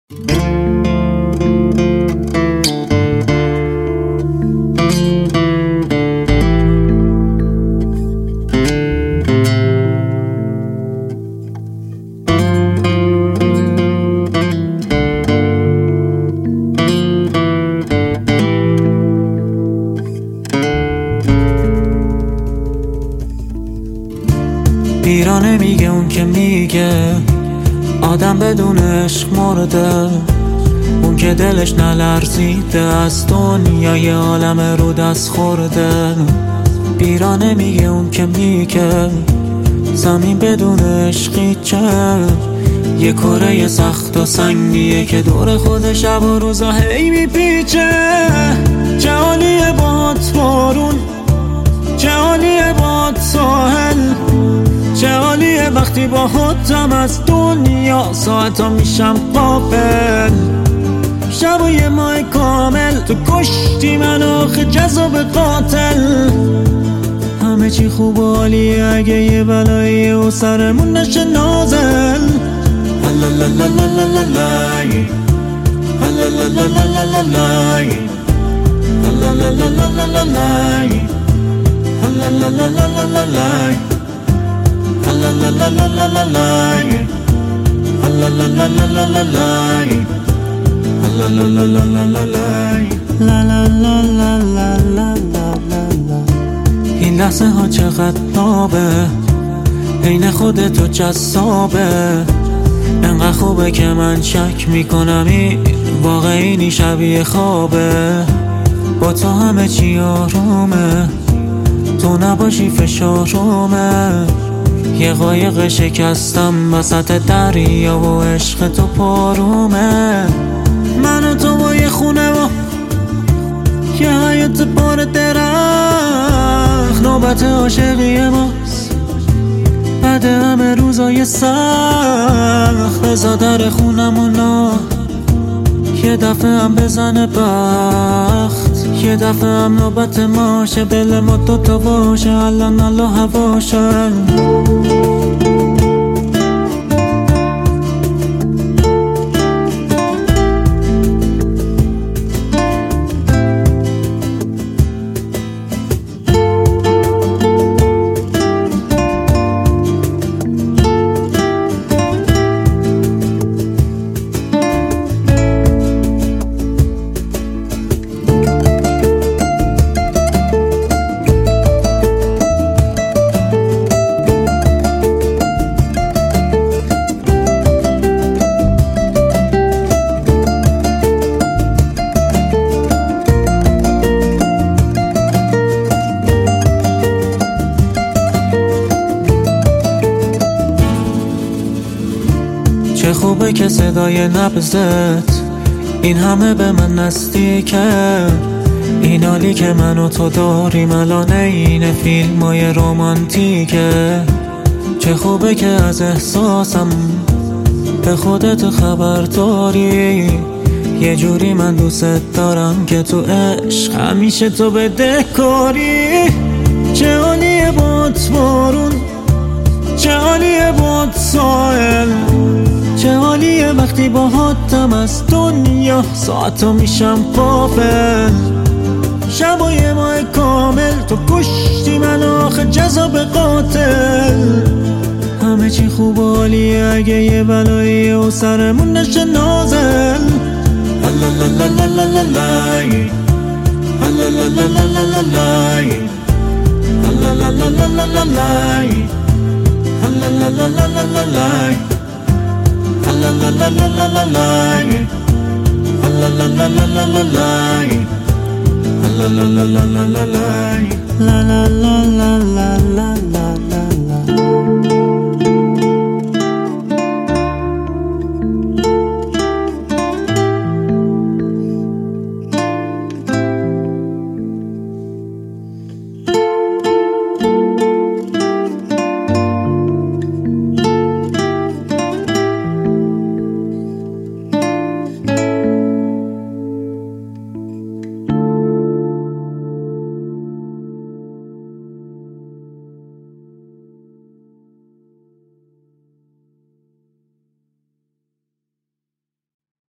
پیرانه میگه اون که میگه آدم بدون عشق مرده، اون که دلش نلرزیده از دنیای عالم رو دست خورده. پیرانه میگه اون که میگه زمین بدون عشقی چه، یه کره سخت و سنگیه که دور خود شب و روزا هی میپیچه. چه عالیه باهات بارون، چه عالیه باهات ساحل، چه عالیه وقتی باهاتم از دنیا ساعتا میشم قافل. شب و یه ماه کامل تو کشتی من آخه جذاب قاتل. همه چی خوب و عالیه اگه یه بلایی و سرمون نشه نازل. این لحظه ها چقدر نابه، عین خودتو جذابه. انقدر خوبه که من شک میکنم این واقعی شبیه خوابه. با تو همه چی آرومه، تو نباشی فشارومه. یه قایق شکستم وسط دریا و عشق تو پارومه. من و تو با یه خونه و یه حیات پر درخت، نوبت عاشقی ماست بعد همه روزای سخت. بزا در خونمونا یه دفعه هم بزنه بخت، یه دفعه هم نوبت ماشه دل ما دوتا باشه الان الله هواشن. چه خوبه که صدای نبضت این همه به من نزدیکه. این حالی که من و تو داریم الان این فیلمای رومانتیکه. چه خوبه که از احساسم به خودت خبر داری. یه جوری من دوست دارم که تو عشق همیشه تو بدهکاری. چه عالیه باد بارون، چه عالیه باد ساحل، چه عالیه وقتی باهاتم از دنیا ساعتا میشم غافل. شب و یه ماه کامل تو کشتی من آخه جذاب قاتل. همه چی خوب و عالیه اگه یه بلایی و سرمون نشه نازل.